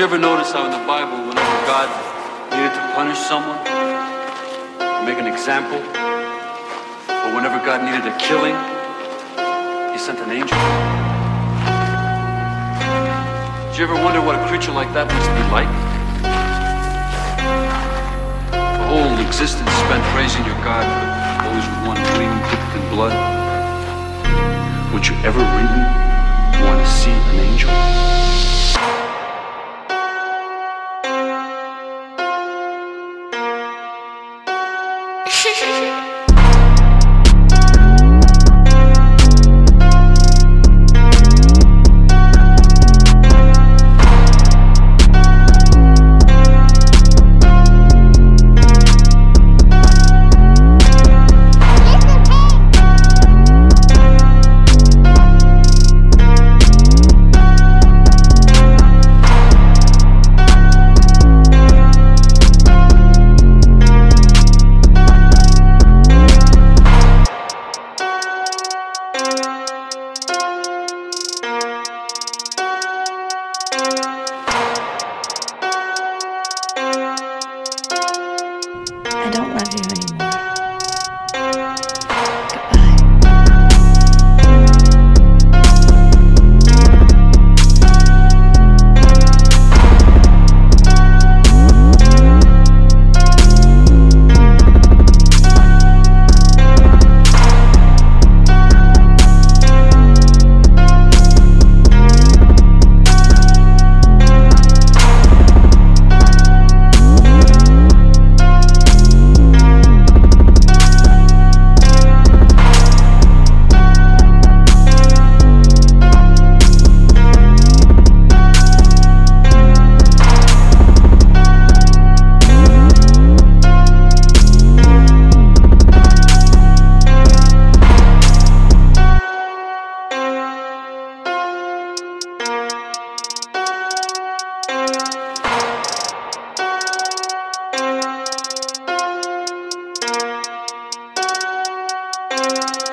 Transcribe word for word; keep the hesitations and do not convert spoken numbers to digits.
you ever notice how in the Bible, whenever God needed to punish someone, or make an example, or whenever God needed a killing, he sent an angel? Did you ever wonder what a creature like that must be like? The whole existence spent praising your God, but always with one wing dipped in blood. Would you ever really want to see an angel? I don't love you anymore. Goodbye.